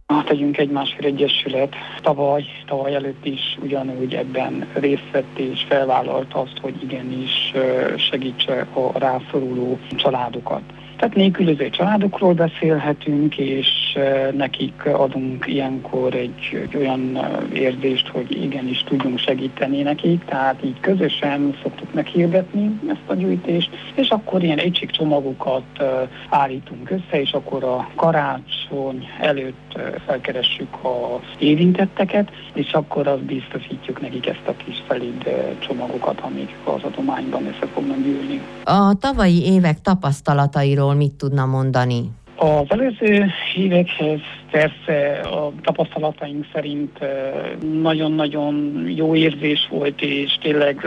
Tegyünk Egymásért Egyesület tavaly előtt is ugyanúgy ebben részt vett és felvállalta azt, hogy igenis segítse a rászoruló családokat. Tehát nélkülöző családokról beszélhetünk, és nekik adunk ilyenkor egy olyan érzést, hogy igenis tudjunk segíteni nekik, tehát így közösen szoktuk meghirdetni ezt a gyűjtést, és akkor ilyen egységcsomagokat állítunk össze, és akkor a karácsony előtt felkeressük az érintetteket, és akkor azt biztosítjuk nekik ezt a kis szelíd csomagokat, amik az adományban össze fognak gyűlni. A tavalyi évek tapasztalatairól mit tudna mondani? Az előző évekhez persze a tapasztalataink szerint nagyon-nagyon jó érzés volt, és tényleg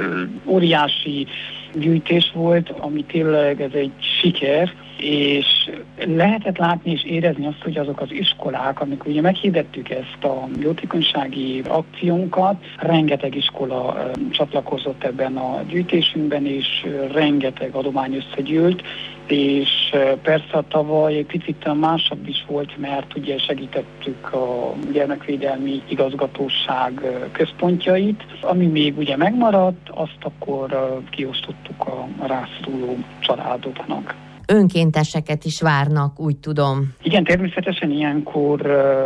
óriási gyűjtés volt, ami tényleg ez egy siker, és lehetett látni és érezni azt, hogy azok az iskolák, amikor ugye meghirdettük ezt a jótékonysági akciónkat, rengeteg iskola csatlakozott ebben a gyűjtésünkben, és rengeteg adomány összegyűlt, és persze a tavaly egy picit másabb is volt, mert ugye segítettük a gyermekvédelmi igazgatóság központjait, ami még ugye megmaradt, azt akkor kiosztottuk a rászoruló családoknak. Önkénteseket is várnak, úgy tudom. Igen, természetesen ilyenkor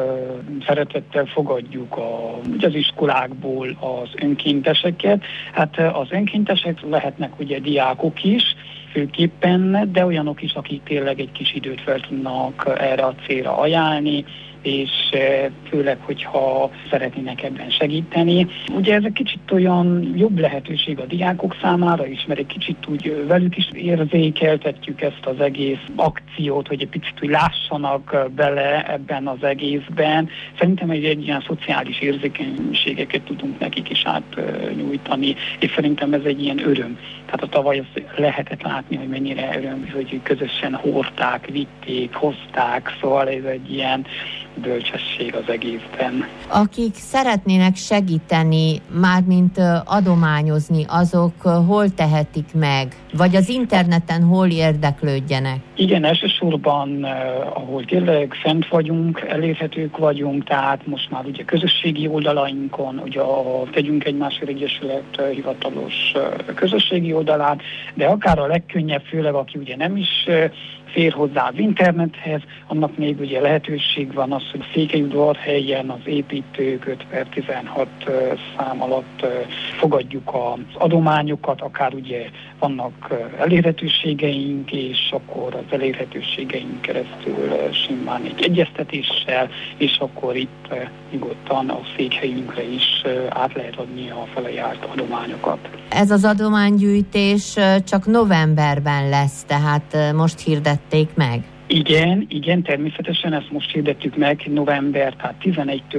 szeretettel fogadjuk az iskolákból az önkénteseket. Hát az önkéntesek lehetnek ugye diákok is, főképpen, de olyanok is, akik tényleg egy kis időt fel tudnak erre a célra ajánlni, és főleg, hogyha szeretnének ebben segíteni. Ugye ez egy kicsit olyan jobb lehetőség a diákok számára is, mert egy kicsit úgy velük is érzékeltetjük ezt az egész akciót, hogy egy picit úgy lássanak bele ebben az egészben. Szerintem egy ilyen szociális érzékenységeket tudunk nekik is átnyújtani, és szerintem ez egy ilyen öröm. Tehát a tavaly azt lehetett látni, hogy mennyire öröm, hogy közösen hordták, vitték, hozták, szóval ez egy ilyen bölcsesség az egészben. Akik szeretnének segíteni, mármint adományozni, azok hol tehetik meg? Vagy az interneten hol érdeklődjenek? Igen, elsősorban, ahol tényleg fent vagyunk, elérhetők vagyunk, tehát most már ugye közösségi oldalainkon, ugye a Tegyünk Egymásért Egyesület hivatalos közösségi oldalán, de akár a legkönnyebb, főleg aki ugye nem is fér hozzá az internethez, annak még ugye lehetőség van az, hogy Székelyudvarhelyen az építők 5/16 szám alatt fogadjuk az adományokat, akár ugye vannak elérhetőségeink, és akkor az elérhetőségeink keresztül simán egy egyeztetéssel, és akkor itt nyugodtan a székhelyünkre is át lehet adni a felajánlott adományokat. Ez az adománygyűjtés csak novemberben lesz, tehát most hirdették meg? Igen, természetesen ezt most hirdettük meg november, tehát 11-től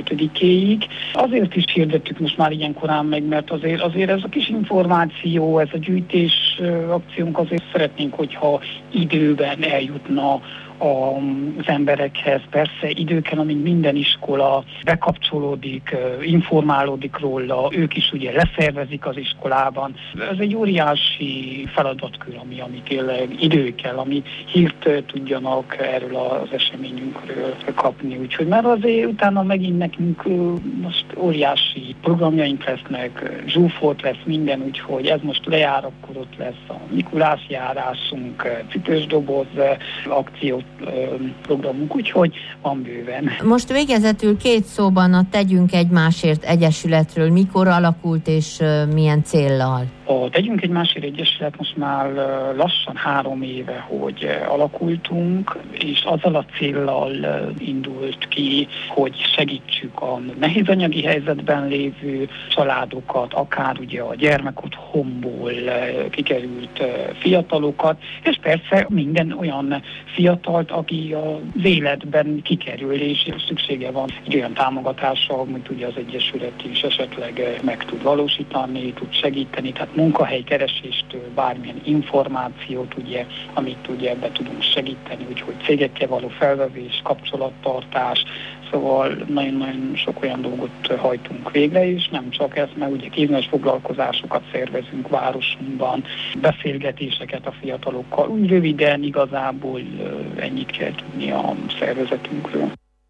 25-ig. Azért is hirdettük most már ilyen korán meg, mert azért ez a kis információ, ez a gyűjtés akciónk, azért szeretnénk, hogyha időben eljutna az emberekhez. Persze idő kell, amíg minden iskola bekapcsolódik, informálódik róla, ők is ugye leszervezik az iskolában. Ez egy óriási feladatkör, ami tényleg idő kell, ami hírt tudjanak erről az eseményünkről kapni. Úgyhogy már azért utána megint nekünk most óriási programjaink lesznek, zsúfolt lesz minden, úgyhogy ez most lejár, akkor ott lesz a Mikulás járásunk, cipősdoboz akciót, programunk, úgyhogy van bőven. Most végezetül 2 szóban a Tegyünk Egymásért Egyesületről mikor alakult és milyen céllal? A Tegyünk Egymásért Egyesület most már lassan 3 éve, hogy alakultunk, és azzal a céllal indult ki, hogy segítsük a nehéz anyagi helyzetben lévő családokat, akár ugye a gyermekotthonból kikerült fiatalokat, és persze minden olyan fiatalt, aki az életben kikerül, és szüksége van egy olyan támogatásra, amit ugye az Egyesület is esetleg meg tud valósítani, tud segíteni, tehát munkahelykereséstől bármilyen információt, ugye, amit ugye ebbe tudunk segíteni, úgyhogy cégekkel való felvevés, kapcsolattartás, szóval nagyon-nagyon sok olyan dolgot hajtunk végre, és nem csak ez, mert ugye kézműves foglalkozásokat szervezünk városunkban, beszélgetéseket a fiatalokkal. Úgy röviden igazából ennyit kell tudni a szervezetünkről.